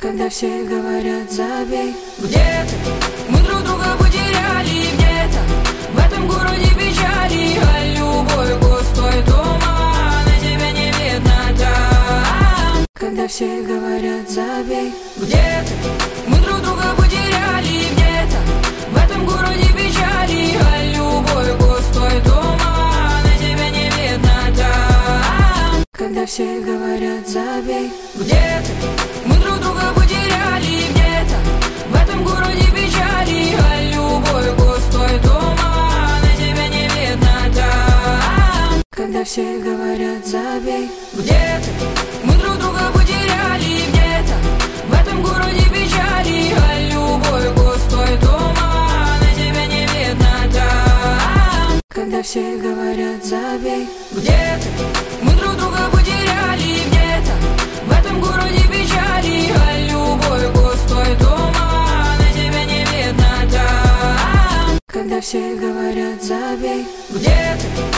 Когда все говорят забей. Где ты? Мы друг друга потеряли где-то в этом городе печали, а любой густой туман, и тебя не видно там. Когда все говорят забей. Где ты? Мы друг друга потеряли где-то в этом городе печали, а любой густой туман, и тебя не видно там. Когда все говорят забей. Где ты? Мы друг друга потеряли где-то в этом городе печали, а любой густой туман, и тебя не видно там. Когда все говорят забей. Где ты? Мы друг друга потеряли где-то в этом городе печали, а любой густой туман, и тебя не видно там. Когда все говорят забей. Где ты? Мы друг друга потеряли где-то в этом городе печали, а любой густой туман, и тебя не видно там. Когда все говорят забей. Где ты?